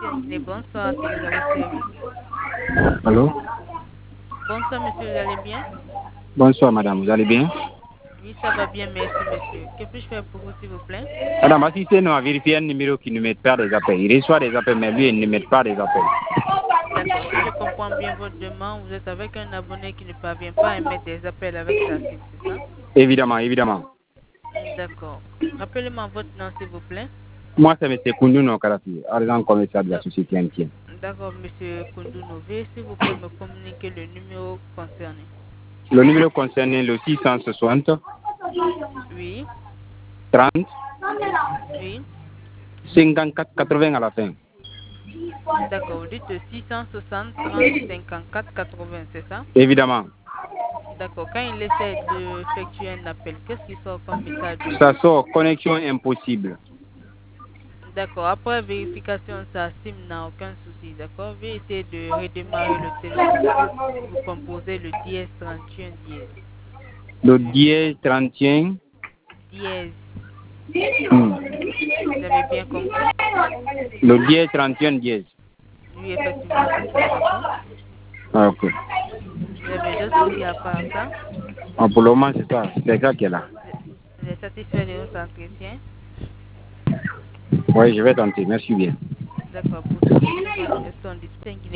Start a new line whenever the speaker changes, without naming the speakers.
en Guinée. Bonsoir, c'est les avec service.
Allô?
Bonsoir, monsieur, vous allez bien?
Bonsoir, madame. Vous allez bien?
Oui, ça va bien, merci, monsieur. Que puis-je faire pour vous, s'il vous plaît?
Madame, assistez-nous à vérifier un numéro qui ne met pas des appels. Il reçoit des appels, mais lui, il ne met pas des appels.
D'accord, si je comprends bien votre demande, vous êtes avec un abonné qui ne parvient pas à émettre des appels avec sa SIM, c'est ça?
Évidemment, évidemment.
D'accord. Rappelez-moi votre nom, s'il vous plaît.
Moi, c'est M. Koundouno Karafi, agent commercial de la société MTN.
D'accord, monsieur Koundouno. Veuillez, s'il vous plaît, me communiquer le numéro concerné.
Le numéro concerné, le 660
Oui,
30
oui.
54 80 à la fin.
D'accord, vous dites 660 30 54 80, c'est ça?
Évidemment.
D'accord, quand il essaie d'effectuer un appel, qu'est-ce qui sort comme message de
Ça
voix?
sort connexion impossible.
D'accord, après vérification, sa SIM n'a aucun souci, d'accord? Veuillez essayer de redémarrer le téléphone. Vous composez le dièse 31 dièse.
Le dièse 31.
Dièse,
Hmm.
vous avez bien compris?
Le dièse 31 dièse.
Oui, effectivement, c'est ça, d'accord?
Ah, ok.
Vous avez d'autres soucis à part ça?
Ah, pour le moment, c'est ça. C'est ça qui est là.
Vous êtes satisfait de votre entretien?
Oui, je vais tenter. Merci bien.
D'accord, pour tout ce besoin, nous restons disponibles.